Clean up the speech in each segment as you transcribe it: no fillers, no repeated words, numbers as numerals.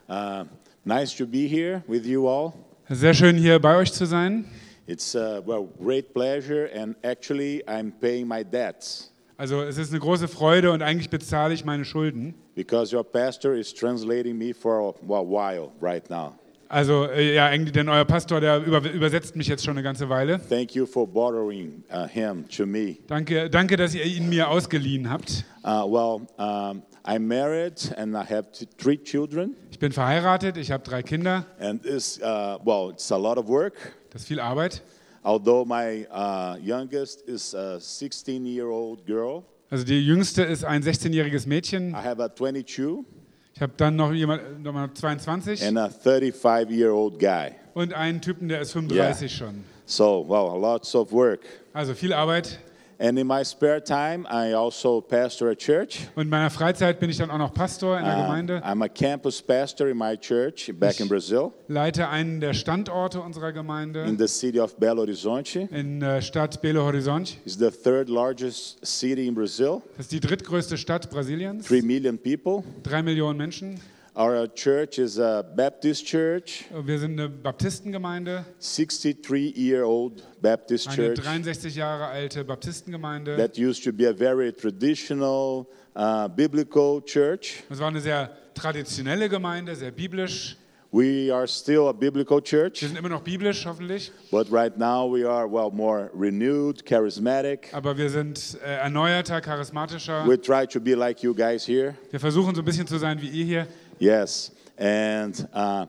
Nice to be here with you all. Sehr schön, hier bei euch zu sein. It's great pleasure, and actually I'm paying my debts Also es ist eine große Freude und eigentlich bezahle ich meine Schulden. because your pastor is translating me for a while right now. Also ja, eigentlich, denn euer Pastor, der übersetzt mich jetzt schon eine ganze Weile. Thank you for borrowing him to me. Danke, dass ihr ihn mir ausgeliehen habt. I'm married and I have three children, Ich bin verheiratet, ich habe 3 Kinder. and it's a lot of work. Das ist viel Arbeit. Although my youngest is a 16-year-old girl, Also die Jüngste ist ein 16-jähriges Mädchen. I have a 22 Ich habe dann noch mal 22 and a 35-year-old guy. und einen Typen, der ist 35 schon. So, lots of work. Also viel Arbeit. And in my spare time, I also pastor a church. Und in meiner Freizeit bin ich dann auch noch Pastor in der Gemeinde. I'm a campus pastor in my church back in Brazil, Leite einen der Standorte unserer in Gemeinde the city of Belo Horizonte. in der Stadt Belo Horizonte. It's the third largest city in Brazil, Das ist die drittgrößte Stadt Brasiliens. 3 million people. 3 Millionen Menschen. Our church is a Baptist church, Wir sind eine Baptistengemeinde, 63-year-old Baptist eine church 63 Jahre alte Baptistengemeinde. that used to be a very traditional biblical church. Das war eine sehr traditionelle Gemeinde, sehr biblisch. We are still a biblical Wir church, sind immer noch biblisch, hoffentlich. but right now we are more renewed, charismatic. Aber wir sind erneuerter, charismatischer. We try to be like you guys here. Wir versuchen so ein bisschen zu sein wie ihr hier. Yes, and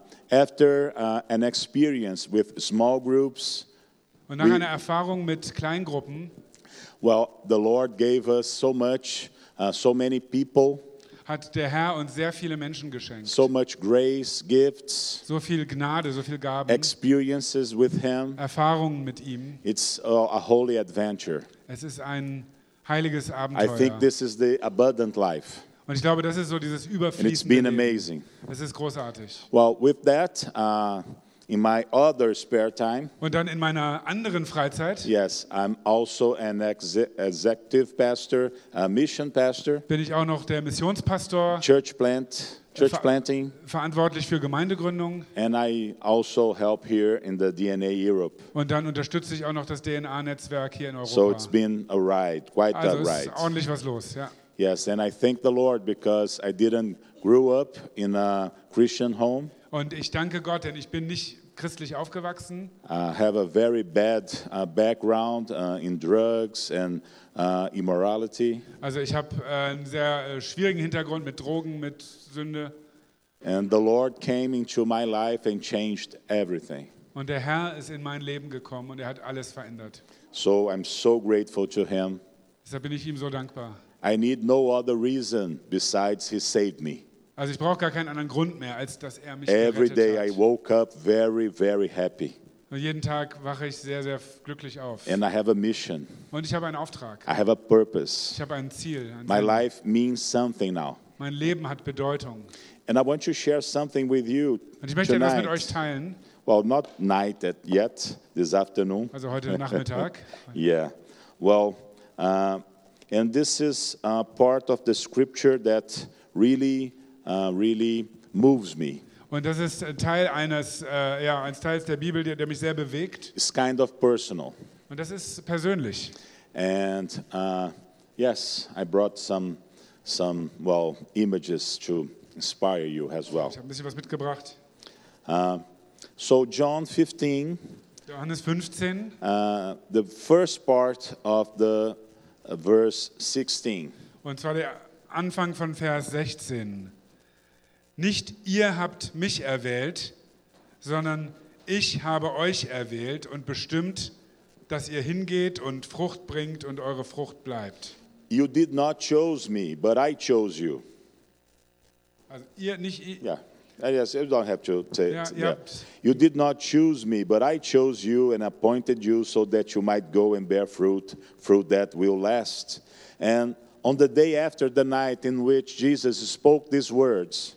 after an experience with small groups, Und nach einer Erfahrung mit Kleingruppen the Lord gave us so much, so many people, hat der Herr uns sehr viele Menschen geschenkt. so much grace, gifts, So viel Gnade, so viel Gaben, experiences with Him. Erfahrungen mit ihm. It's a holy adventure. Es ist ein heiliges I Abenteuer. think this is the abundant life, Und ich glaube, das ist so dieses and it's überfließende been Leben. amazing. Es ist großartig. Well, with that, in my other spare time, Und dann in meiner anderen Freizeit yes, I'm also an executive pastor, a mission pastor, bin ich auch noch der Missionspastor, church planting, verantwortlich für Gemeindegründung. and I also help here in the DNA Europe. Und dann unterstütze ich auch noch das DNA-Netzwerk hier in Europa. So it's been a ride, quite Also a es ist ride. ordentlich was los. Ja. Yes, and I thank the Lord because I didn't grow up in a Christian home. Und ich danke Gott, denn ich bin nicht christlich aufgewachsen. Have a very bad background in drugs and immorality. Also ich habe einen sehr schwierigen Hintergrund mit Drogen, mit Sünde. And the Lord came into my life and changed everything. Und der Herr ist in mein Leben gekommen und er hat alles verändert. So I'm so grateful to Him. Deshalb bin ich ihm so dankbar. I need no other reason besides He saved me. Also ich brauche gar keinen anderen Grund mehr, als dass er mich Every day I gerettet hat. woke up very, very happy. Und jeden Tag wache ich sehr, sehr glücklich auf. And I have a mission. Und ich habe einen Auftrag. I have a purpose. Ich habe ein Ziel. Ein My Sinn. life means something now. Mein Leben hat Bedeutung. And I want to share something with you Und ich möchte etwas mit tonight. euch teilen. Well, not night yet, this afternoon. Also heute Nachmittag. Yeah. Well, and this is part of the scripture that really moves me. Und das ist Teil eines Teils der Bibel, der mich sehr bewegt. It's kind of personal. Und das ist persönlich. And yes, I brought some images to inspire you as well. Ich habe ein bisschen was mitgebracht. So John 15, Johannes 15, the first part of the verse 16. und zwar der Anfang von Vers 16. Nicht ihr habt mich erwählt, sondern ich habe euch erwählt und bestimmt, dass ihr hingeht und Frucht bringt und eure Frucht bleibt. You did not choose me, but I chose you. Also ihr, nicht ihr. Yeah. Yes, you don't have to say Ja, it. ihr habt- You did not choose me, but I chose you and appointed you so that you might go and bear fruit that will last. And on the day after the night in which Jesus spoke these words,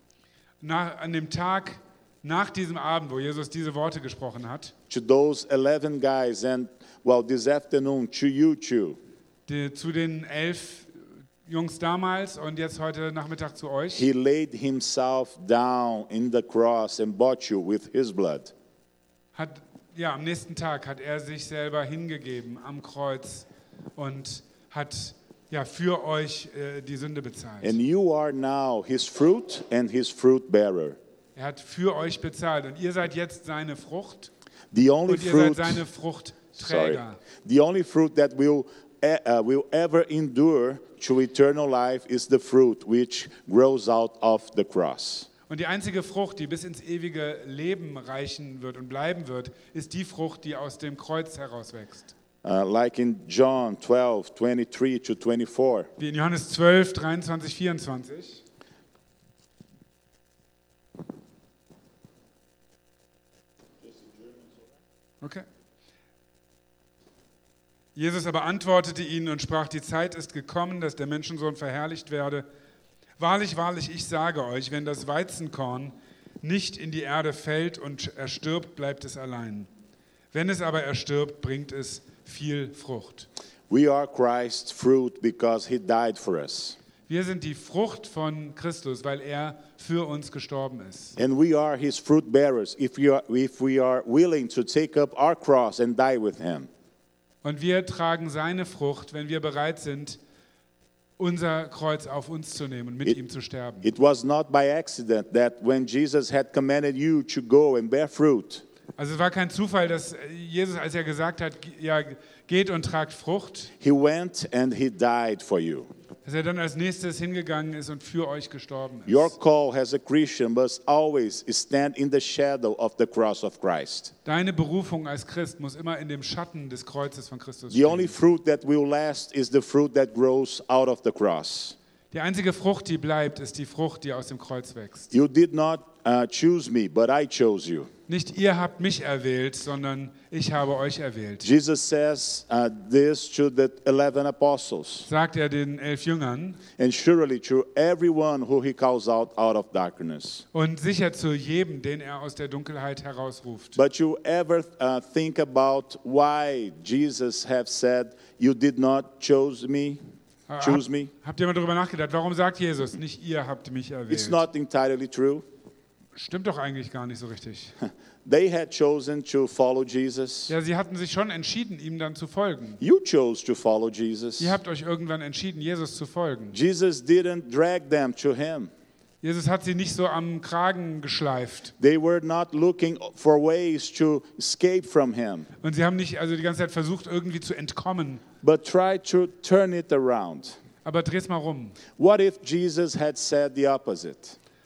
An dem Tag nach diesem Abend, wo Jesus diese Worte gesprochen hat, to those 11 guys, and this afternoon to you too, zu den 11 Jungs damals und jetzt heute Nachmittag zu euch. He laid himself down in the cross and bought you with his blood. Am nächsten Tag hat er sich selber hingegeben am Kreuz und hat für euch die Sünde bezahlt. And you are now his fruit and his fruit bearer. Er hat für euch bezahlt und ihr seid jetzt seine Frucht The only und ihr seid fruit, seine Fruchtträger. the only fruit that will ever endure to eternal life is the fruit which grows out of the cross. Und die einzige Frucht, die bis ins ewige Leben reichen wird und bleiben wird, ist die Frucht, die aus dem Kreuz herauswächst. Like in John 12, 23 to 24. Wie in Johannes 12, 23, 24. Okay. Jesus aber antwortete ihnen und sprach, die Zeit ist gekommen, dass der Menschensohn verherrlicht werde. Wahrlich, wahrlich, ich sage euch, wenn das Weizenkorn nicht in die Erde fällt und erstirbt, bleibt es allein. Wenn es aber erstirbt, bringt es viel Frucht. We are Christ's fruit because he died for us. Wir sind die Frucht von Christus, weil er für uns gestorben ist. And we are his fruit bearers if we are willing to take up our cross and die with him. Und wir tragen seine Frucht, wenn wir bereit sind, unser Kreuz auf uns zu nehmen und mit ihm zu sterben. It was not by accident that when Jesus had commanded you to go and bear fruit, Also es war kein Zufall, dass Jesus, als er gesagt hat, ja, geht und tragt Frucht, he went and he died for you. dass er dann als nächstes hingegangen ist und für euch gestorben ist. Your call as a Christian must always stand in the shadow of the cross of Christ. Deine Berufung als Christ muss immer in dem Schatten des Kreuzes von Christus The only stehen. fruit that will last is the fruit that grows out of the cross. Die einzige Frucht, die bleibt, ist die Frucht, die aus dem Kreuz wächst. You did not choose me, but I chose you. Nicht ihr habt mich erwählt, sondern ich habe euch erwählt. Jesus says this to the 11 apostles, Sagt er den 11 Jüngern and surely to everyone who he calls out of darkness. und sicher zu jedem, den er aus der Dunkelheit herausruft. But you ever think about why Jesus have said, you did not choose me? Habt ihr mal darüber nachgedacht, warum sagt Jesus, nicht ihr habt mich It's erwählt? not entirely true. Stimmt doch eigentlich gar nicht so richtig. They had chosen to follow Jesus. Ja, sie hatten sich schon entschieden, ihm dann zu folgen. You chose to follow Jesus. Ihr habt euch irgendwann entschieden, Jesus zu folgen. Jesus didn't drag them to him. Jesus hat sie nicht so am Kragen geschleift. They were not looking for ways to escape from him, Und sie haben nicht also die ganze Zeit versucht, irgendwie zu entkommen. but tried to turn it around. Aber dreh's mal rum. What if Jesus had said the opposite?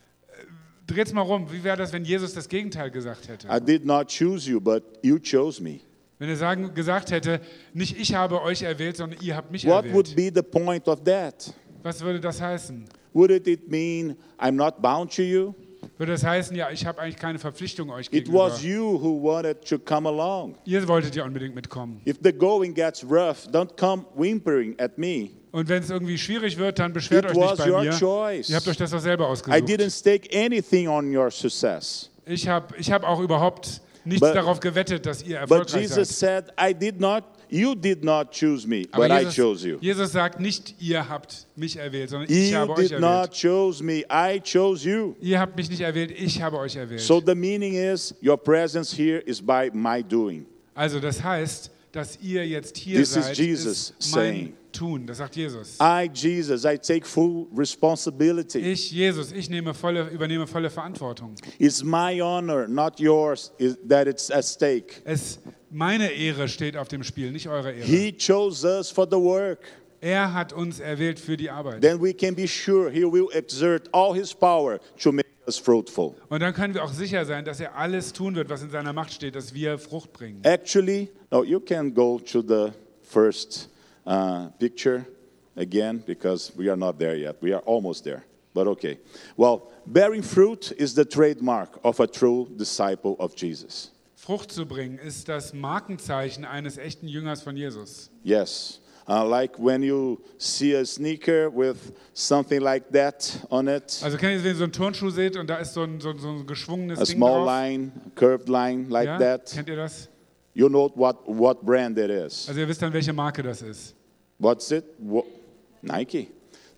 Dreht's mal rum. Wie wäre das, wenn Jesus das Gegenteil gesagt hätte? I did not choose you, but you chose me. Wenn er gesagt hätte, nicht ich habe euch erwählt, sondern ihr habt mich What would erwählt. be the point of that? Was würde das heißen? Would it mean I'm not bound to you? Würde das heißen, ja, ich habe eigentlich keine Verpflichtung euch It gegenüber. was you who wanted to come along. Ihr wolltet ja unbedingt mitkommen. If the going gets rough, don't come whimpering at me. Und wenn es irgendwie schwierig wird, dann beschwert It euch nicht was bei your mir. choice. Ihr habt euch das doch selber I ausgesucht. didn't stake anything on your success. Ich hab auch überhaupt nichts But- darauf gewettet, dass ihr But erfolgreich Jesus seid. said, you did not choose me, Aber but I chose you. Jesus sagt nicht, ihr habt mich erwählt, sondern ich You habe euch did not erwählt. choose me, I chose you. Ihr habt mich nicht erwählt, ich habe euch erwählt. So the meaning is, your presence here is by my doing. Also das heißt, dass ihr jetzt hier This is seid, Jesus ist mein saying. Tun. Das sagt Jesus. Jesus, I take full responsibility. Ich, Jesus, ich übernehme volle Verantwortung. It's my honor, not yours, that it's at stake. Meine Ehre steht auf dem Spiel, nicht eure Ehre. He chose us for the work. Er hat uns erwählt für die Arbeit. Then we can be sure he will exert all his power to make us fruitful. Und dann können wir auch sicher sein, dass er alles tun wird, was in seiner Macht steht, dass wir Frucht bringen. Actually, no, you can go to the first picture again because we are not there yet. We are almost there, but okay. Well, bearing fruit is the trademark of a true disciple of Jesus. Frucht zu bringen ist das Markenzeichen eines echten Jüngers von Jesus. Yes. Like when you see a sneaker with something like that on it, Also kennt ihr, wenn ihr so einen Turnschuh seht und da ist so ein geschwungenes a Ding small drauf? line, curved line like Ja? that, Kennt ihr das? you know what brand it is. Also ihr wisst dann, welche Marke das ist. What's it? Nike.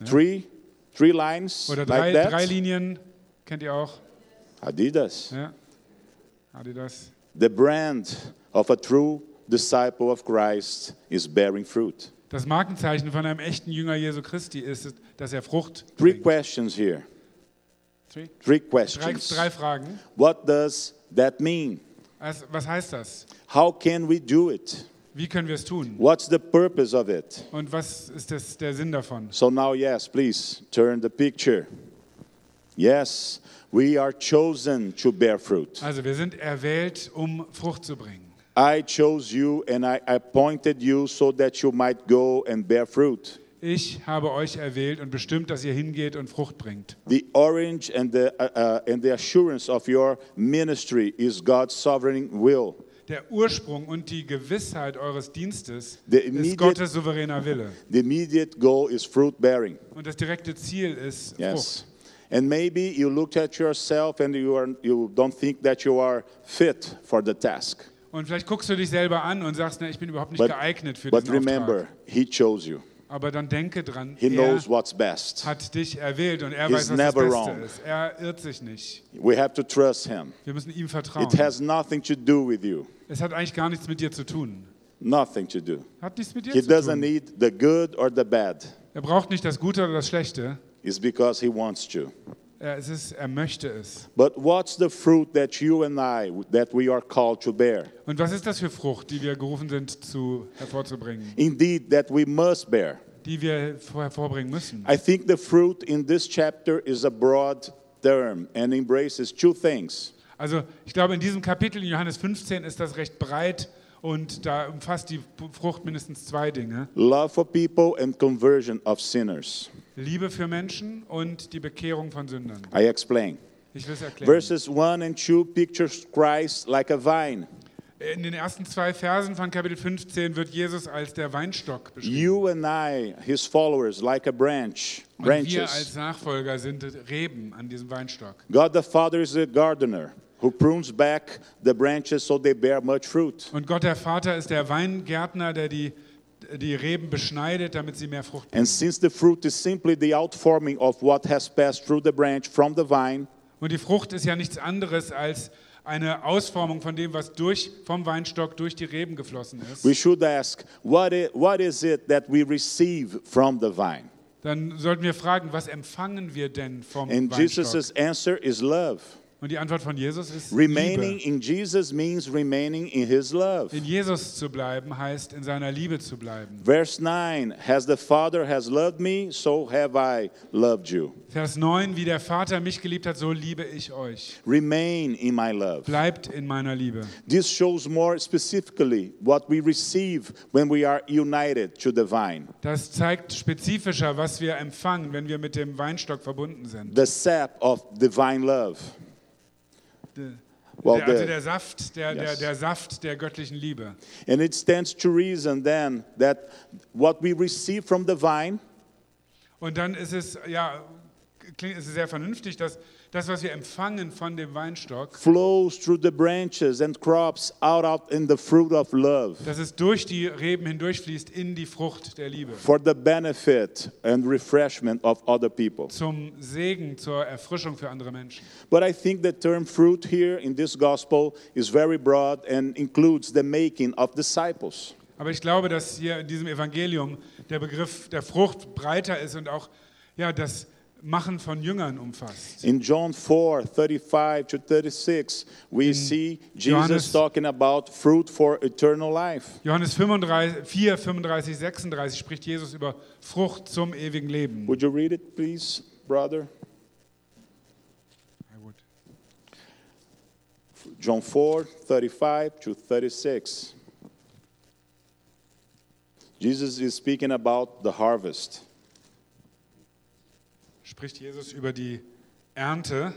Three lines Oder like drei that. Linien, kennt ihr auch? Adidas. Ja. Adidas. The brand of a true disciple of Christ is bearing fruit. Das Markenzeichen von einem echten Jünger Jesu Christi ist, dass er Frucht Three bringt. questions here. Three? Three questions. Drei Fragen. What does that mean? Also, was heißt das? How can we do it? Wie können wir es tun? What's the purpose of it? Und was ist der Sinn davon? So now, yes, please turn the picture. Yes, we are chosen to bear fruit. Also wir sind erwählt, um Frucht zu bringen. I chose you and I appointed you so that you might go and bear fruit. Ich habe euch erwählt und bestimmt, dass ihr hingeht und Frucht bringt. The orange and the assurance of your ministry is God's sovereign will. Der Ursprung und die Gewissheit eures Dienstes The ist immediate- Gottes souveräner Wille. The immediate goal is fruit bearing. Und das direkte Ziel ist Yes. Frucht. And maybe you looked at yourself and you don't think that you are fit for the task. Und vielleicht guckst du dich selber an und sagst, ich bin überhaupt nicht But- geeignet für But diesen remember, Auftrag. He chose you. Aber dann denke dran, He er knows what's best. hat dich erwählt und er He's weiß, was das never Beste wrong. ist. Er irrt sich nicht. We have to trust Him. Wir müssen ihm vertrauen. It has nothing to do with you. Es hat eigentlich gar nichts mit dir zu tun. Nothing to do. Hat nichts mit dir He zu doesn't tun. need the good or the bad. Er braucht nicht das Gute oder das Schlechte. It's because He wants to. Er möchte es. But what's the fruit that you and I, that we are called to bear? Und was ist das für Frucht, die wir gerufen sind, hervorzubringen? Indeed, that we must bear. Die wir hervorbringen müssen. I think the fruit in this chapter is a broad term and embraces two things. Also ich glaube, in diesem Kapitel in Johannes 15 ist das recht breit und da umfasst die Frucht mindestens zwei Dinge. Love for people and conversion of sinners. Liebe für Menschen und die Bekehrung von Sündern. I explain. Ich will es erklären. Verses 1 and 2 pictures Christ like a vine. In den ersten zwei Versen von Kapitel 15 wird Jesus als der Weinstock beschrieben. You and I, His followers, like a branch, Und wir als branches. Nachfolger sind Reben an diesem Weinstock. God the Father is a gardener who prunes back the branches so they bear much fruit. Und Gott der Vater ist der Weingärtner, der die Reben beschneidet, damit sie mehr Frucht bringen. And since the fruit is simply the outforming of what has passed through the branch from the vine, Und die Frucht ist ja nichts anderes als eine Ausformung von dem, was vom Weinstock durch die Reben geflossen ist. we should ask, what is it that we receive from the vine? Dann sollten wir fragen, was empfangen wir denn vom And Weinstock? Jesus' answer is love. Und die Antwort von Jesus ist Remaining Liebe. in Jesus means remaining in His love. In Jesus zu bleiben heißt, in seiner Liebe zu bleiben. Verse 9, as the Father has loved me, so have I loved you. Vers 9, wie der Vater mich geliebt hat, so liebe ich euch. Remain in my love. Bleibt in meiner Liebe. This shows more specifically what we receive when we are united to the vine. Das zeigt spezifischer, was wir empfangen, wenn wir mit dem Weinstock verbunden sind. The sap of divine love. Well, Also der Saft, Yes. der Saft der göttlichen Liebe. And it stands to reason then that what we receive from the vine Und dann ist es ist es sehr vernünftig, dass das, was wir empfangen von dem Weinstock, flows through the branches and crops out in the fruit of love dass es durch die Reben hindurchfließt in die Frucht der Liebe. for the benefit and refreshment of other people. Zum Segen, zur Erfrischung für andere Menschen. But I think the term fruit here in this gospel is very broad and includes the making of disciples. Aber ich glaube, dass hier in diesem Evangelium der Begriff der Frucht breiter ist und auch das Machen von Jüngern umfasst. In John 4:35-36, we see Jesus Johannes- talking about fruit for eternal life. Johannes 4, 35, 36 spricht Jesus über Frucht zum ewigen Leben. Would you read it, please, brother? John 4:35-36. Jesus is speaking about the harvest. Spricht Jesus über die Ernte.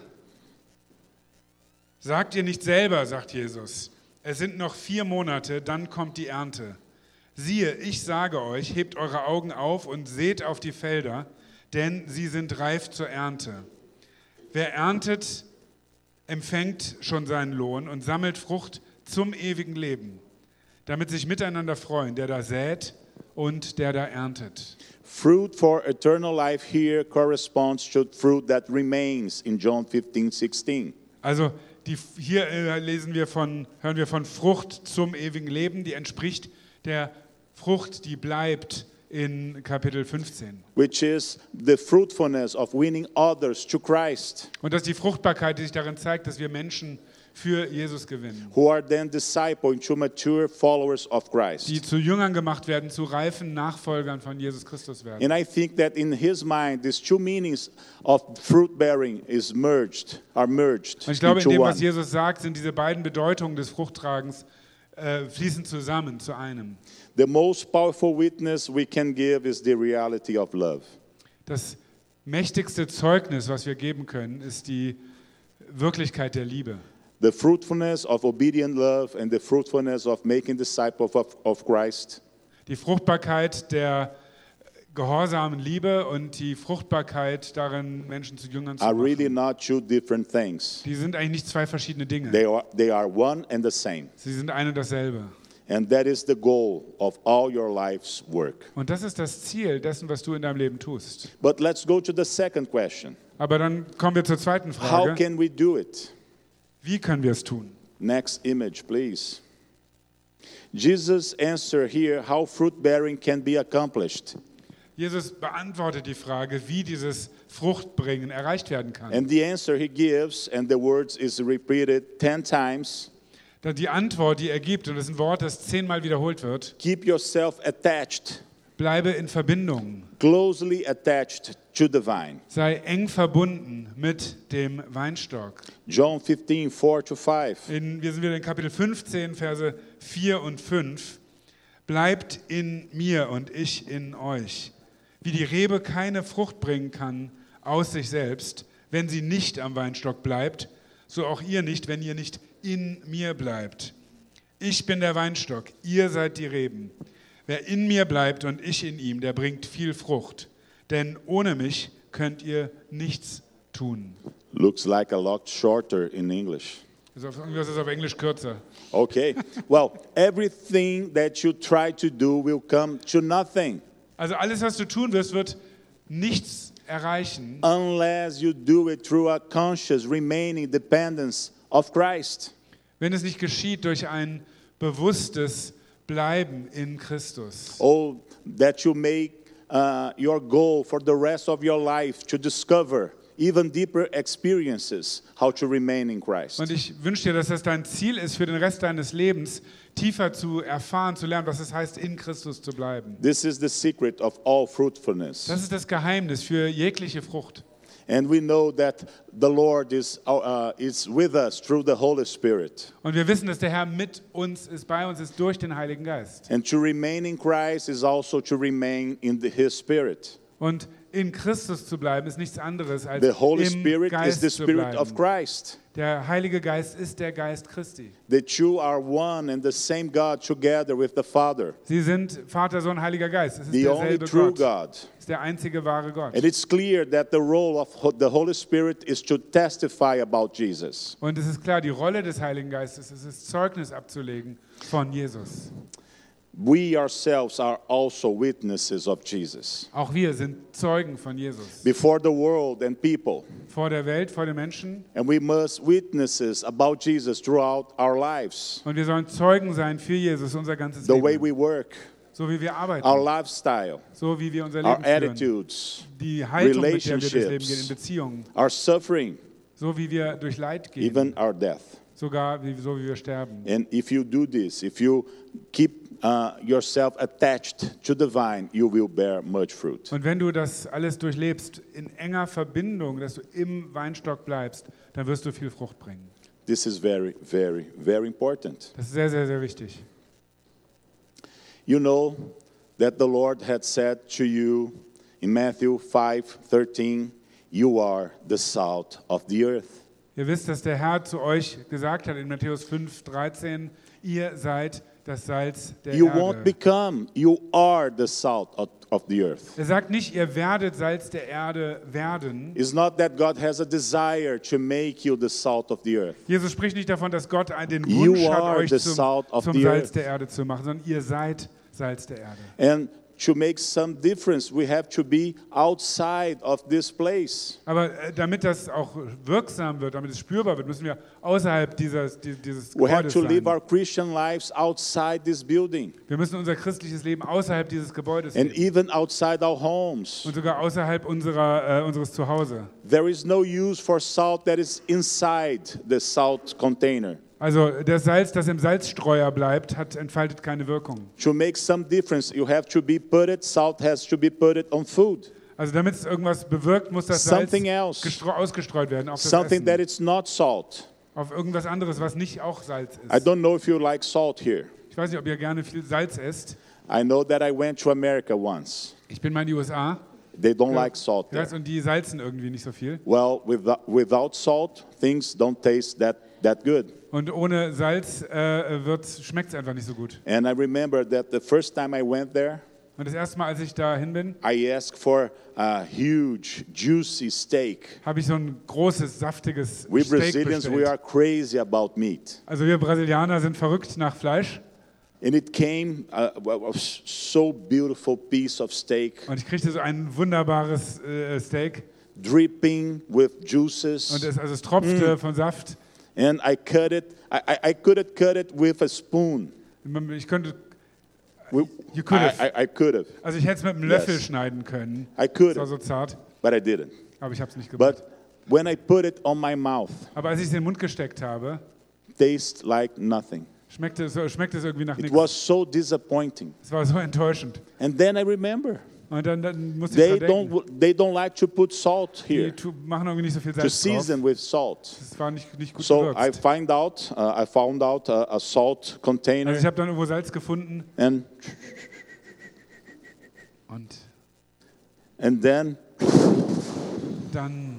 Sagt ihr nicht selber, sagt Jesus, es sind noch 4 Monate, dann kommt die Ernte. Siehe, ich sage euch, hebt eure Augen auf und seht auf die Felder, denn sie sind reif zur Ernte. Wer erntet, empfängt schon seinen Lohn und sammelt Frucht zum ewigen Leben, damit sich miteinander freuen, der da sät und der da erntet. Fruit for eternal life here corresponds to fruit that remains in John 15:16. Also hier hören wir von Frucht zum ewigen Leben, die entspricht der Frucht, die bleibt in Kapitel 15. Which is the fruitfulness of winning others to Christ, Und das ist die Fruchtbarkeit, die sich darin zeigt, dass wir Menschen für Jesus gewinnen, who are then discipled into mature followers of die Christ. zu Jüngern gemacht werden, zu reifen Nachfolgern von Jesus Christus werden. And I think that in his mind, these two meanings of fruit bearing are merged Und ich glaube, in into dem, was one. Jesus sagt, sind diese beiden Bedeutungen des Fruchttragens fließen zusammen zu einem. The most powerful witness we can give is the reality of love. Das mächtigste Zeugnis, was wir geben können, ist die Wirklichkeit der Liebe. The fruitfulness of obedient love and the fruitfulness of making disciples of Christ Die Fruchtbarkeit der gehorsamen Liebe und die Fruchtbarkeit darin, Menschen zu Jüngern zu are really machen. not two different things. Die sind eigentlich nicht zwei verschiedene Dinge. They are one and the same. Sie sind ein und dasselbe. And that is the goal of all your life's work. Und das ist das Ziel dessen, was du in deinem Leben tust. But let's go to the second question. Aber dann kommen wir zur zweiten How Frage. can we do it? Wie können wir es tun? Next image, please. Jesus' answer here how fruit bearing can be accomplished. Jesus beantwortet die Frage, wie dieses Fruchtbringen erreicht werden kann. And the answer he gives, and the words is repeated 10 times. Die Antwort, die er gibt, und das ist ein Wort, das 10-mal wiederholt wird, Keep yourself attached, bleibe in Verbindung, closely attached to the vine. sei eng verbunden mit dem Weinstock. John 15, 4-5. Wir sind wieder in Kapitel 15, Verse 4 und 5. Bleibt in mir und ich in euch. Wie die Rebe keine Frucht bringen kann aus sich selbst, wenn sie nicht am Weinstock bleibt, so auch ihr nicht, wenn ihr nicht in mir bleibt. Ich bin der Weinstock, ihr seid die Reben. Wer in mir bleibt und ich in ihm, der bringt viel Frucht. Denn ohne mich könnt ihr nichts tun. Looks like a lot shorter in English. Irgendwas ist auf Englisch kürzer. Okay. Well, everything that you try to do will come to nothing Also alles, was du tun wirst, wird nichts erreichen, unless you do it through a conscious remaining dependence of Christ. wenn es nicht geschieht durch ein bewusstes Bleiben in Christus. Oh, that you make your goal for the rest of your life to discover even deeper experiences how to remain in Christ. Und ich wünsche dir, dass das dein Ziel ist, für den Rest deines Lebens tiefer zu erfahren, zu lernen, was es heißt, in Christus zu bleiben. This is the secret of all fruitfulness. Das ist das Geheimnis für jegliche Frucht. And we know that the Lord is with us through the Holy Spirit. Und wir wissen, dass der Herr mit uns ist, bei uns ist durch den Heiligen Geist. And to remain in Christ is also to remain in His Spirit. Und in Christus zu bleiben ist nichts anderes als The Holy im Spirit is Geist the zu Spirit of bleiben. Christ. Der Heilige Geist ist der Geist Christi. The two are one and the same God together with the Father, Sie sind Vater, Sohn, Heiliger Geist. Es ist the only derselbe true Gott. God. Es ist der einzige wahre Gott. And it's clear that the role of the Holy Spirit is to testify about Jesus. Und es ist klar, die Rolle des Heiligen Geistes ist es, Zeugnis abzulegen von Jesus. We ourselves are also witnesses of Jesus Auch wir sind Zeugen von Jesus. before the world and people. Vor der Welt, vor den Menschen. And we must witnesses about Jesus throughout our lives. Und wir sollen Zeugen sein für Jesus unser ganzes The way Leben. we work, So wie wir arbeiten. our lifestyle, So wie wir unser our Leben führen. attitudes, Die Haltung, mit der wir durchs Leben gehen, in relationships, Beziehungen. our suffering, So wie wir durch Leid gehen. even our death. Sogar so wie wir sterben. And if you do this, if you keep yourself attached to the vine, you will bear much fruit. Und wenn du das alles durchlebst, in enger Verbindung, dass du im Weinstock bleibst, dann wirst du viel Frucht bringen. This is very, very, very important. Das ist sehr, sehr, sehr wichtig. You know that the Lord had said to you in Matthew 5:13, you are the salt of the earth. Ihr wisst, dass der Herr zu euch gesagt hat in Matthäus 5,13, ihr seid das Salz der You won't Erde. become, you are the salt of the earth. Er sagt nicht, ihr werdet Salz der Erde werden. It's not that God has a desire to make you the salt of the earth. Jesus spricht nicht davon, dass Gott den You Wunsch hat, are euch the zum salt of Salz the earth. der Erde zu machen, sondern ihr seid Salz der Erde. And to make some difference, we have to be outside of this place. Aber damit das auch wirksam wird, damit es spürbar wird, müssen wir außerhalb dieses We have Gebäudes to live sein. our Christian lives outside this building Wir müssen unser christliches Leben außerhalb dieses Gebäudes and leben even outside our homes. und sogar außerhalb unseres Zuhause. There is no use for salt that is inside the salt container. Also das Salz, das im Salzstreuer bleibt, entfaltet keine Wirkung. To make some difference, you have to be put it, salt has to be put it on food. Also damit es irgendwas bewirkt, muss das Salz Something else. ausgestreut werden auf das Something that Essen. it's not salt. Auf irgendwas anderes, was nicht auch Salz I ist. don't know if you like salt here. Ich weiß nicht, ob ihr gerne viel Salz esst. I know that I went to America once. Ich bin mal in die USA. They don't like salt Ja, there. und die salzen irgendwie nicht so viel. Well, without salt, things don't taste that good. Und ohne Salz schmeckt es einfach nicht so gut. And I remember that the first time I went there, Und das erste Mal, als ich dahin bin, I asked for a huge, juicy steak. habe ich so ein großes, saftiges We Steak Brazilians, we bestellt. are crazy about meat. Also wir Brasilianer sind verrückt nach Fleisch. And it came a so beautiful piece of steak, Und ich kriegte so ein wunderbares Steak. dripping with juices. Und es tropfte von Saft. And I cut it. I couldn't cut it with a spoon. Ich könnte, We- You could have. I could have, also ich hätte es mit einem Löffel Yes. schneiden können. I could Es war have, so zart, but I didn't. aber ich habe es nicht gemacht. But when I put it on my mouth, Aber als ich es in den Mund gesteckt habe, tastes like nothing. schmeckte es irgendwie nach It nichts. was so disappointing. Es war so enttäuschend. And then I remember Und dann musste ich dran denken. they don't like to put salt Die here machen irgendwie nicht so viel to Salz drauf. season with salt. Es war nicht gut So I gewürzt. found out a salt container Also ich habe dann irgendwo Salz gefunden and und then dann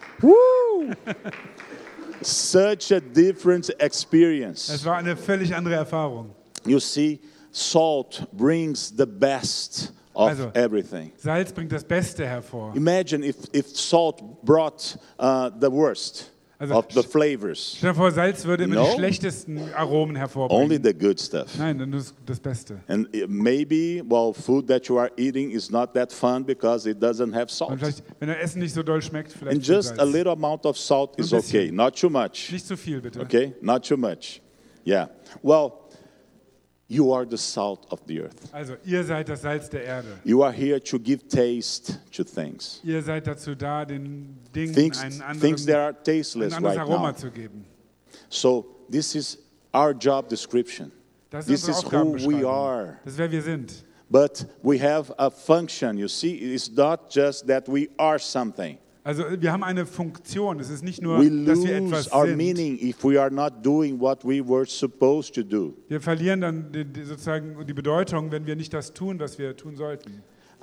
such a different es experience. war eine völlig andere Erfahrung. You see, salt brings the best of Also- everything. Salz bringt das Beste hervor. Imagine if salt brought the worst Also- of the flavors. Stell dir vor, Salz würde immer No. die schlechtesten Aromen Only hervorbringen. the good stuff. Nein, dann das Beste. And maybe, food that you are eating is not that fun because it doesn't have Und salt. vielleicht, wenn der Essen nicht so doll schmeckt, vielleicht And viel just a Salz. little amount of salt is Ein bisschen. okay, not too much. Nicht zu viel, bitte. Okay, not too much. Yeah. Well, you are the salt of the earth. Also, ihr seid das Salz der Erde. You are here to give taste to things. Ihr seid dazu da, den Dingen Things ein that are anderes tasteless right Aroma now. zu geben. So this is our job description. Das This ist is unsere who we Aufgabenbeschreibung. are. Das ist, wer wir sind. But we have a function. You see, it's not just that we are something. Also, wir haben eine Funktion. Es ist nicht nur, We dass wir etwas lose our sind. meaning if we are not doing what we were supposed to do. Wir verlieren dann sozusagen die Bedeutung, wenn wir nicht das tun, was wir tun sollten.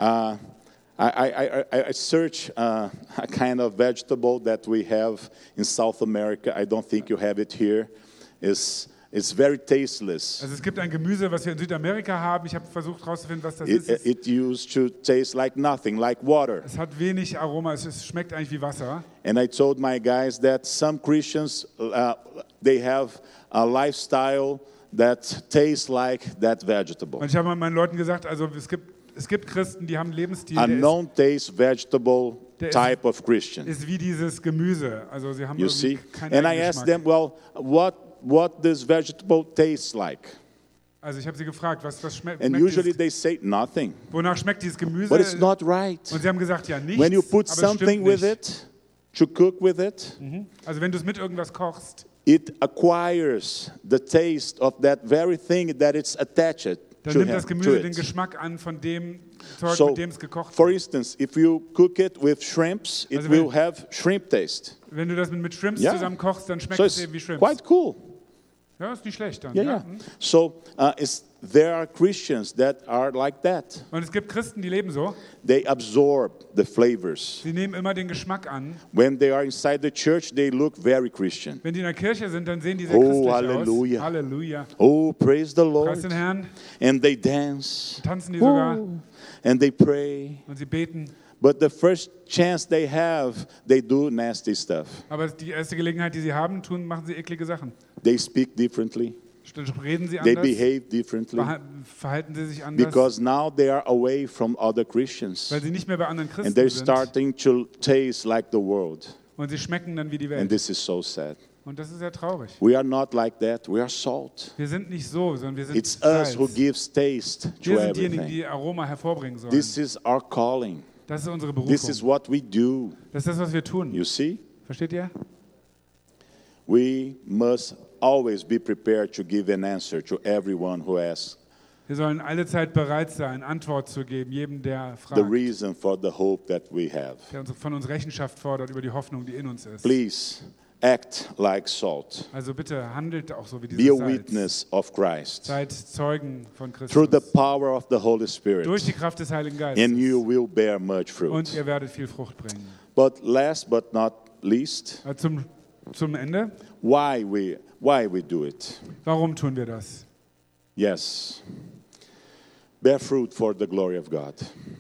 I search a kind of vegetable that we have in South America. I don't think you have it here. It's very tasteless. Also es gibt ein Gemüse, was wir in Südamerika haben. Ich habe versucht herauszufinden, was das ist. It used to taste like nothing, like water. Es hat wenig Aroma, es schmeckt eigentlich wie Wasser. And I told my guys that some Christians, they have a lifestyle that tastes like that vegetable. Und ich habe meinen Leuten gesagt, also es gibt Christen, die haben einen Lebensstil, A der non-taste vegetable Der ist- type of Christian. ist wie dieses Gemüse. Also sie haben You irgendwie see? keinen And I eigenen asked Geschmack. them, well, what does vegetable taste like? Also ich habe sie gefragt, was schmeckt And usually they say nothing. wonach schmeckt dieses Gemüse? But it's not right. Und sie haben gesagt, ja, nichts, When you put aber es something stimmt with nicht. it, to cook with it, Also wenn du es mit irgendwas kochst, it acquires the taste of that very thing that it's attached dann to, nimmt das Gemüse den it. Geschmack an von dem Zeug, So, mit dem es gekocht for wird. instance, if you cook it with shrimps, it Also will wenn- have shrimp taste. Wenn du das mit Shrimps Ja. zusammen kochst, dann schmeckt So es it's eben wie Shrimps. quite cool. Ja, ist nicht schlecht dann. Yeah, Ja. yeah. So there are Christians that are like that. Und es gibt Christen, die leben so. They absorb the flavors. Sie nehmen immer den Geschmack an. When they are inside the church, they look very Christian. Wenn die in der Kirche sind, dann sehen die sehr Oh, christlich Halleluja. aus. Halleluja. Oh, praise the Preis Lord. den Herrn. And they dance. Tanzen die sogar. Oh, and they pray. Und sie beten. But the first chance they have, they do nasty stuff. Aber die erste Gelegenheit, die sie haben, machen sie eklige Sachen. They speak differently. Reden sie They anders? behave differently. Verhalten sie sich anders? Because now they are away from other Christians. Weil sie nicht mehr bei anderen And they're Christen sind. starting to taste like the world. Und sie schmecken dann wie die And Welt. this is so sad. Und das ist sehr traurig. We are not like that. We are salt. Wir sind nicht so, sondern wir sind It's Salz. us who gives taste to Wir sind diejenigen, everything. die Aroma hervorbringen sollen. This is our calling. Das ist unsere This is Berufung. what we do. Das ist das, was wir tun. You see? Versteht ihr? We must always be prepared to give an answer to everyone who asks Wir sollen alle Zeit bereit sein, Antwort zu geben, jedem, der the fragt, reason for the hope that we have. der von uns Rechenschaft fordert über die Hoffnung, die in uns ist. Please act like salt. Also bitte handelt auch so wie Be dieses a Salz. witness of Christ Seid Zeugen von through the Christus. power of the Holy Spirit, Durch die Kraft des Heiligen and Geistes. you will bear much Und fruit. ihr werdet viel Frucht bringen. But last but not least, Zum Ende, why we do it? warum tun wir das? Yes, bear fruit for the glory of God.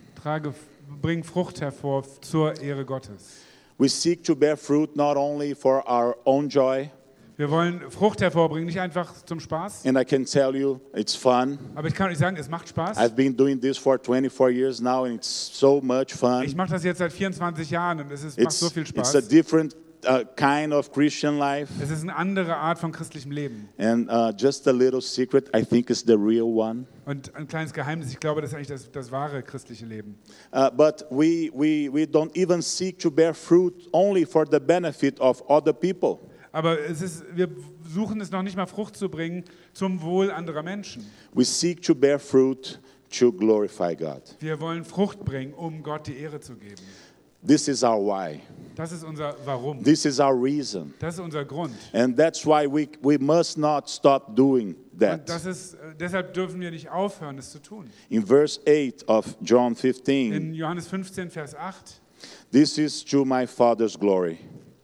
Bring Frucht hervor zur Ehre Gottes. We seek to bear fruit not only for our own joy, Wir wollen Frucht hervorbringen, nicht einfach zum Spaß. and I can tell you it's fun. Aber ich kann euch sagen, es macht Spaß. I've been doing this for 24 years now, and it's so much Ich fun. mache das jetzt seit 24 Jahren und macht so viel It's Spaß. a different kind of Christian life, Es ist eine andere Art von christlichem Leben. and just a little secret, I think is the real one. Und ein kleines Geheimnis, ich glaube, das ist eigentlich das wahre christliche Leben. But we don't even seek to bear fruit only for the benefit of other people. Aber wir suchen es noch nicht mal Frucht zu bringen zum Wohl anderer Menschen. We seek to bear fruit to glorify God. Wir wollen Frucht bringen, um Gott die Ehre zu geben. This is our why. Das ist unser Warum. This is our reason. Das ist unser Grund. And that's why we must not stop doing Und that. deshalb dürfen wir nicht aufhören, es zu tun. In verse 8 of John 15, In Johannes 15, Vers 8, this is to my Father's glory,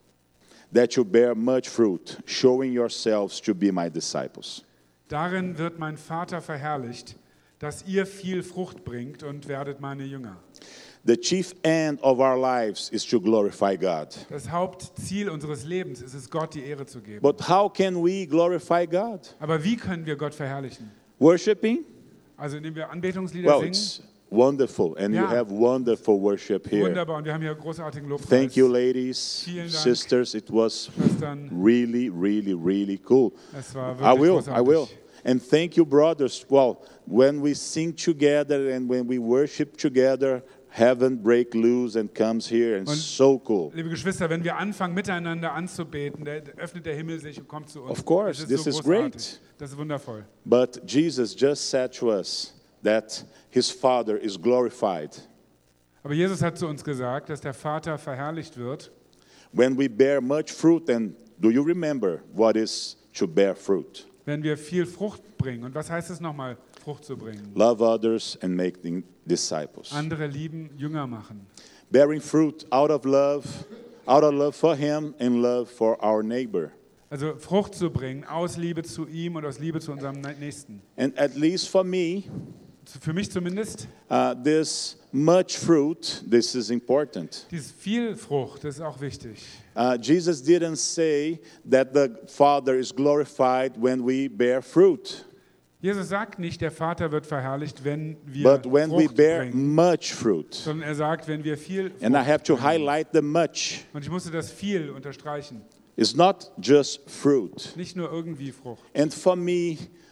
that you bear much fruit, showing yourselves to be my disciples. darin wird mein Vater verherrlicht, dass ihr viel Frucht bringt und werdet meine Jünger. The chief end of our lives is to glorify God. Das Hauptziel unseres Lebens ist es, Gott die Ehre zu geben. But how can we glorify God? Aber wie können wir Gott verherrlichen? Worshiping? Also indem wir Anbetungslieder Well, singen. it's wonderful, and you Ja. have wonderful worship here. Wunderbar, und wir haben hier großartigen Lobpreis. Thank you, ladies, Vielen Dank. sisters. It was Schwestern, really, really, really cool. es war I wirklich will, großartig. I will. And thank you, brothers. Well, when we sing together and when we worship together, heaven break loose and comes here, and Und- so cool. Liebe Geschwister, wenn wir anfangen, miteinander anzubeten, öffnet der Himmel sich und kommt zu uns. Of course, Das this so is großartig. great. Das ist wundervoll. But Jesus just said to us that his Father is glorified Aber Jesus hat zu uns gesagt, dass der Vater verherrlicht wird, when we bear much fruit. And do you remember what is to bear fruit? wenn wir viel Frucht bringen. Und was heißt es nochmal, Frucht zu bringen? Love others and making disciples. Andere lieben, Jünger machen. Bearing fruit out of love for him and love for our neighbor. Also Frucht zu bringen, aus Liebe zu ihm und aus Liebe zu unserem Nächsten. And at least for me, Für mich zumindest, this much fruit, this is important. dieses viel Frucht, das ist auch wichtig. Jesus didn't say that the Father is glorified when we bear fruit, Jesus sagt nicht, der Vater wird verherrlicht, wenn wir but when we Frucht bear bringen, much fruit. sondern er sagt, wenn wir viel Frucht And I have to bringen. highlight the much. Und ich musste das viel unterstreichen, It's not just fruit. nicht nur irgendwie Frucht. And for me,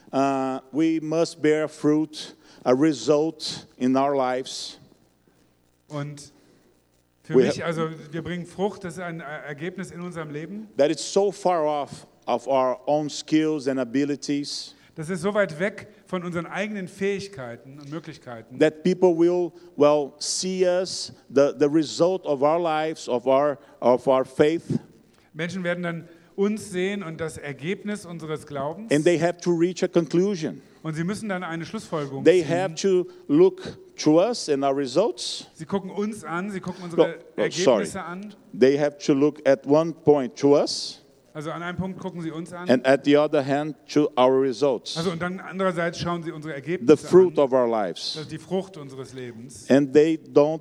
we must bear fruit, a result in our lives. Und für We mich, also wir bringen Frucht, das ist ein Ergebnis in unserem Leben. That is so far off of our own skills and abilities Das ist so weit weg von unseren eigenen Fähigkeiten und Möglichkeiten, that people will, see us, the result of our lives, of our faith, Menschen werden dann uns sehen und das Ergebnis unseres Glaubens. and they have to reach a conclusion. Und sie müssen dann eine Schlussfolgerung They ziehen. have to look to us and our results. Sie gucken uns an, sie gucken unsere sorry. Ergebnisse an. They have to look at one point to us, Also an einem Punkt gucken sie uns an. and at the other hand to our results, Also und dann andererseits schauen sie unsere the Ergebnisse fruit an. of our lives. Das ist die Frucht unseres Lebens. And they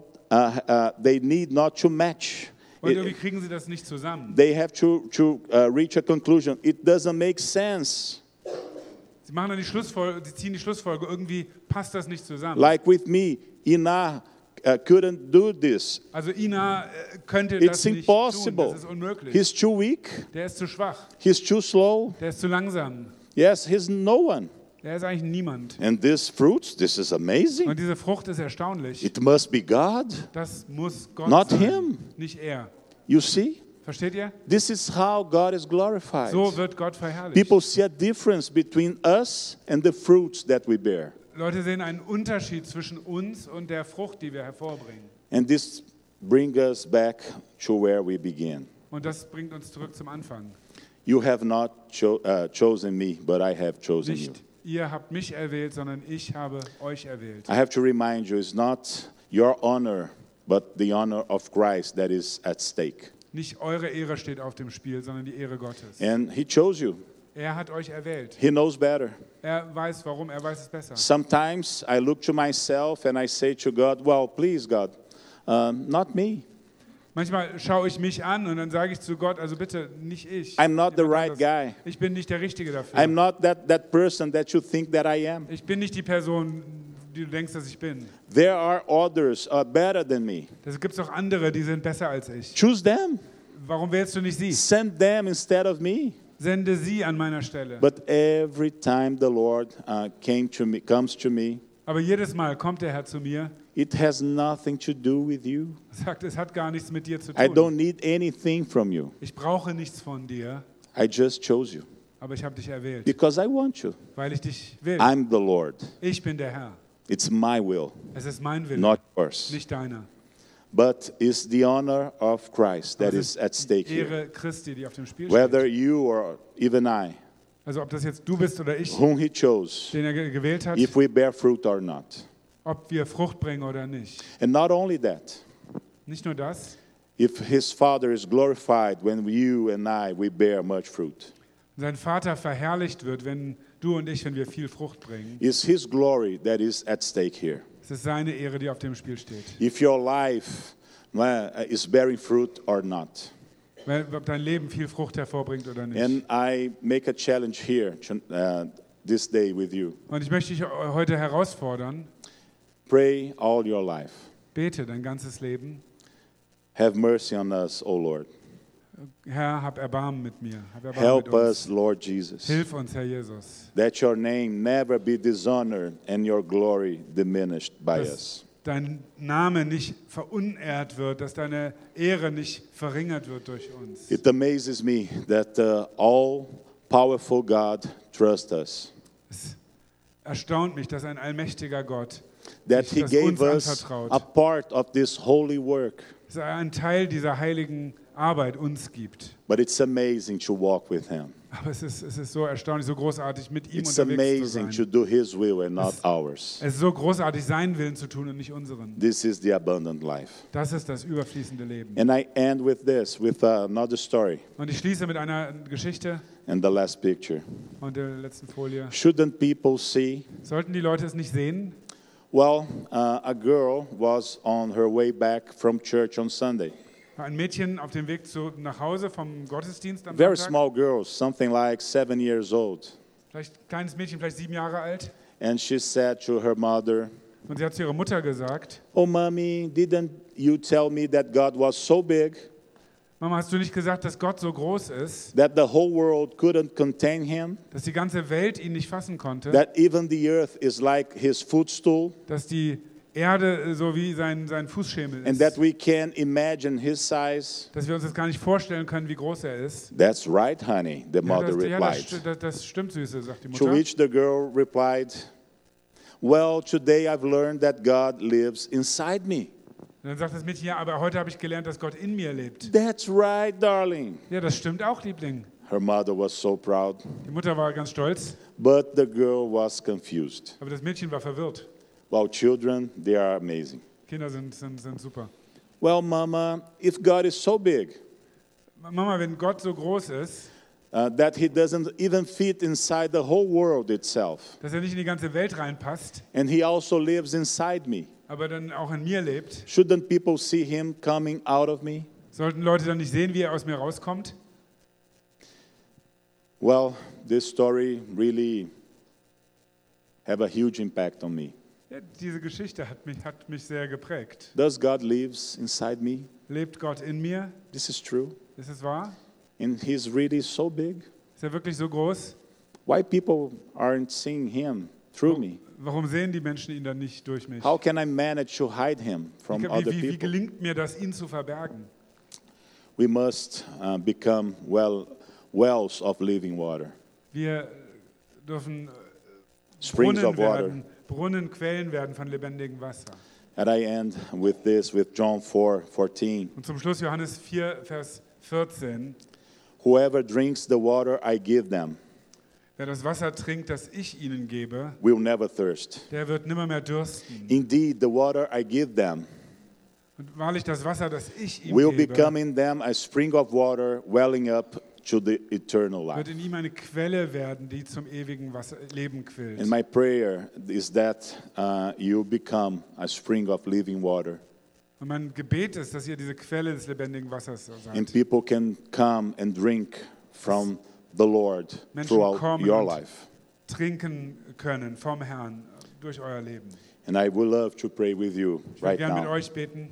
need not to match. Und irgendwie kriegen sie das nicht zusammen. They have to reach a conclusion. It doesn't make sense sie ziehen die Schlussfolgerung, irgendwie passt das nicht zusammen. Like with me, Ina couldn't do this. Also Ina könnte It's das nicht tun, impossible. das ist unmöglich. He's too weak. Der ist zu schwach, He's too slow. der ist zu langsam, Yes, he's no one. der ist eigentlich niemand. And this fruit, this is amazing. Und diese Frucht ist erstaunlich. It must be God, Das muss Gott not sein, him. nicht er. You see? Versteht ihr? This is how God is glorified. So wird Gott verherrlicht. People see a difference between us and the fruits that we bear. Leute sehen einen Unterschied zwischen uns und der Frucht, die wir hervorbringen. And this brings us back to where we begin. Und das bringt uns zurück zum Anfang. You have not chosen me, but I have chosen you. Nicht ihr habt mich erwählt, sondern ich habe euch erwählt. I have to remind you, it's not your honor, but the honor of Christ that is at stake. Nicht eure Ehre steht auf dem Spiel, sondern die Ehre Gottes. And he chose you. Er hat euch erwählt. He knows better. Er weiß warum, er weiß es besser. Sometimes I look to myself and I say to God, well, please, God, not me. Manchmal schaue ich mich an und dann sage ich zu Gott, also bitte nicht ich. I'm not the Jemand right anders. guy. Ich bin nicht der Richtige dafür. I'm not that person that you think that I am. Ich bin nicht die Person, die du denkst, dass ich bin. There are others better than me. Es gibt auch andere, die sind besser als ich. Choose them. Warum wählst du nicht sie? Send them instead of me. Sende sie an meiner Stelle. But every time the Lord comes to me, Aber jedes Mal kommt der Herr zu mir, it has nothing to do with you. sagt, es hat gar nichts mit dir zu I tun. don't need anything from you. Ich brauche nichts von dir, I just chose you aber ich habe dich erwählt, because I want you. weil ich dich will. I'm the Lord. Ich bin der Herr. It's my will, Es ist mein Wille, not yours. nicht deiner. But it's the honor of Christ that Aber is es at ist stake die here. Ehre Christi, die auf dem Spiel Whether steht. you or even I, Also ob das jetzt du bist oder ich, whom He chose, den er gewählt hat, if we bear fruit or not. ob wir Frucht bringen oder nicht. And not only that, Nicht nur das, if His Father is glorified when you and we bear much fruit, sein Vater verherrlicht wird, wenn du und ich, wenn wir viel Frucht bringen. it's His glory that is at stake here. Es ist seine Ehre, die auf dem Spiel steht. If your life is bearing fruit or not. Ob dein Leben viel Frucht hervorbringt oder nicht. And I make a challenge here this day with you. Und ich möchte dich heute herausfordern, Pray all your life. bete dein ganzes Leben. Have mercy on us, O Lord. Herr, hab Erbarmen mit mir. Hab Erbarmen Help mit uns. us, Lord Jesus, Hilf uns, Herr Jesus, that your name never be dishonored and your glory diminished by dass us. dein Name nicht verunehrt wird, dass deine Ehre nicht verringert wird durch uns. It amazes me that all-powerful God trusts us, Es erstaunt mich, dass ein allmächtiger Gott that sich He das gave uns us anvertraut, a part of this holy work. dass er einen Teil dieser heiligen Arbeit uns gibt. But it's amazing to walk with Him. Aber es ist so erstaunlich, so großartig, mit ihm It's unterwegs zu amazing to sein. do His will and not ours. Es ist so großartig, seinen Willen zu tun und nicht unseren. This is the abundant life. Das ist das überfließende Leben. And I end with this, with another story Und ich schließe mit einer Geschichte and the last picture. und der letzten Folie. Shouldn't people see? Sollten die Leute es nicht sehen? Well, a girl was on her way back from church on Sunday. Ein Mädchen auf dem Weg nach Hause vom Gottesdienst am Very Sonntag. small girl, something like 7 years old. Vielleicht ein kleines Mädchen, vielleicht 7 Jahre alt. And she said to her mother, Und sie hat zu ihrer Mutter gesagt, "Oh, mommy, didn't you tell me that God was so big Mama, hast du nicht gesagt, dass Gott so groß ist, that the whole world couldn't contain him? dass die ganze Welt ihn nicht fassen konnte, That even the earth is like his footstool? dass die Erde so wie sein Fußschemel And that ist, we can imagine his size?" dass wir uns das gar nicht vorstellen können, wie groß er ist? "That's right, honey," the Ja, mother das replied. das stimmt, Süße, sagt die To Mutter. which the girl replied, "Well, today I've learned that God lives inside me." Und dann sagt das Mädchen, ja, aber heute habe ich gelernt, dass Gott in mir lebt. "That's right, darling." Ja, das stimmt auch, Liebling. Her mother was so proud, Die Mutter war ganz stolz, but the girl was confused. aber das Mädchen war verwirrt. Well, children, they are amazing. Kinder sind super. Well, Mama, if God is so big Mama, wenn Gott so groß ist, that He doesn't even fit inside the whole world itself, dass er nicht in die ganze Welt reinpasst, and He also lives inside me, aber dann auch in mir lebt, shouldn't people see Him coming out of me? sollten Leute dann nicht sehen, wie er aus mir rauskommt? Well, this story really have a huge impact on me. Ja, diese Geschichte hat mich sehr geprägt. Does God lives inside me? Lebt Gott in mir? This is true. Ist es wahr? And He's really so big. Ist er wirklich so groß? Why people aren't seeing Him through me? Warum sehen die Menschen ihn dann nicht durch mich? How can I manage to hide Him from other Wie people? gelingt mir das, ihn zu verbergen? We must become wells of living water, Wir dürfen springs of water. Brunnen, Quellen werden von lebendigem Wasser. And I end with this, with John 4:14. Und zum Schluss Johannes 4, Vers 14. Whoever drinks the water I give them Wer das Wasser trinkt, das ich ihnen gebe, will never thirst. der wird nimmermehr dürsten. Indeed, the water I give them Und wahrlich das Wasser, das ich ihm will gebe, become in them a spring of water welling up to the eternal wird life. in ihm eine Quelle werden, die zum ewigen Leben quillt. And my prayer is that you become a spring of living water. Und mein Gebet ist, dass ihr diese Quelle des lebendigen Wassers And seid. people can come and drink from the Lord Menschen throughout kommen your und life. trinken können vom Herrn durch euer Leben. And I would love to pray with you Ich will right gerne mit now. euch beten.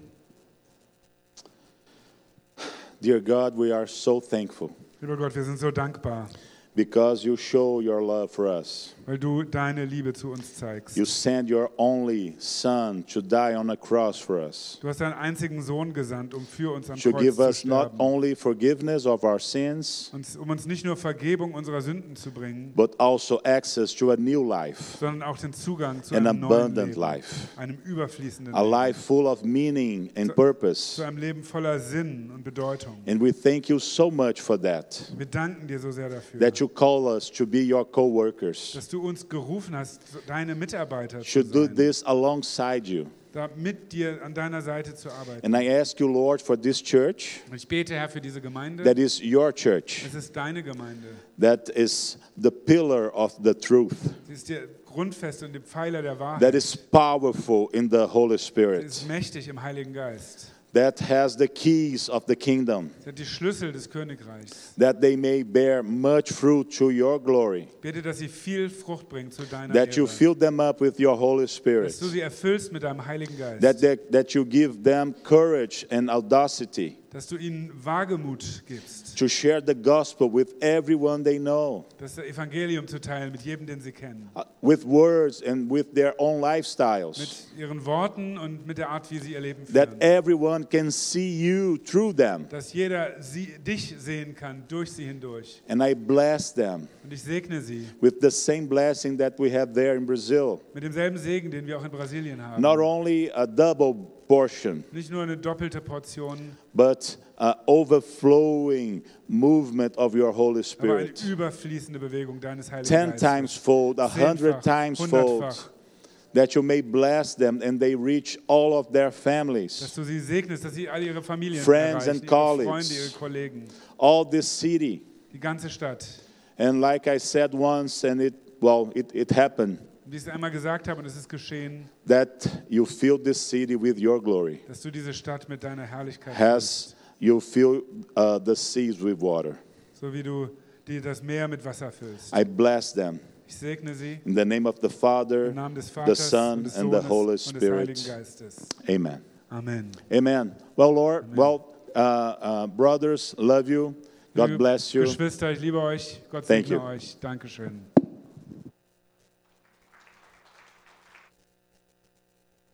Dear God, we are so thankful Lieber Gott, wir sind so dankbar, because you show your love for us. weil du deine Liebe zu uns zeigst. You sent your only Son to die on a cross for us, Du hast deinen einzigen Sohn gesandt, um für uns am to Kreuz give zu us not sterben. only forgiveness of our sins, Um uns nicht nur Vergebung unserer Sünden zu bringen, but also access to a new life, sondern auch den Zugang zu an einem neuen abundant Leben, life, einem überfließenden a Leben, life full of meaning and zu purpose. einem Leben voller Sinn und Bedeutung. And we thank you so much for that, Wir danken dir so sehr dafür, that you call us to be your co-workers, dass du uns gerufen hast, deine Mitarbeiter to zu do sein, this alongside you. da mit dir an deiner Seite zu arbeiten. And I ask you, Lord, for this church, Und ich bete, Herr, für diese Gemeinde. that is your church, Es ist deine Gemeinde. that is the pillar of the truth, Sie ist der Grundfeste und der Pfeiler der Wahrheit. that is powerful in the Holy Sie Spirit, ist mächtig im Heiligen Geist. that has the keys of the kingdom, Sie hat die Schlüssel des Königreichs. that they may bear much fruit to your glory, Ich bete, dass sie viel Frucht bringen zu deiner that you Ehre. fill them up with your Holy Spirit, Dass du sie erfüllst mit deinem Heiligen Geist. that you give them courage and audacity Dass du ihnen Wagemut gibst. to share the gospel with everyone they know, Das Evangelium zu teilen mit jedem, den sie kennen. with words and with their own lifestyles, Mit ihren Worten und mit der Art, wie sie ihr Leben that führen. everyone can see you through them. Dass jeder dich sehen kann, durch sie hindurch. And I bless them Und ich segne sie with the same blessing that we have there in Brazil. mit demselben Segen, den wir auch in Brasilien haben. Not only a double portion, Nicht nur eine doppelte Portion, but an overflowing movement of your Holy aber eine Spirit. überfließende Bewegung deines Heiligen 10 Geistes. times fold, 100 times fold, hundertfach. that you may bless them and they reach all of their Dass families, du sie segnest, dass sie all ihre Familien Friends erreichen, and ihre colleagues. Freunde, ihre Kollegen, all this city. die ganze Stadt. And like I said once, and it happened, Wie ich es einmal gesagt habe, und es ist geschehen, that you fill this city with your glory. dass du diese Stadt mit deiner Herrlichkeit As you fill the seas with water. füllst, so wie du das Meer mit Wasser füllst. I bless them Ich segne sie in the name of the Father, im Namen des the Vaters Son, und des and the Sohnes Holy und des Heiligen Spirit. Geistes. Amen. Amen. Amen. Well, Lord, brothers, love you. God Liebe bless you. Geschwister, ich liebe euch. Gott Thank segne you. euch. Dankeschön.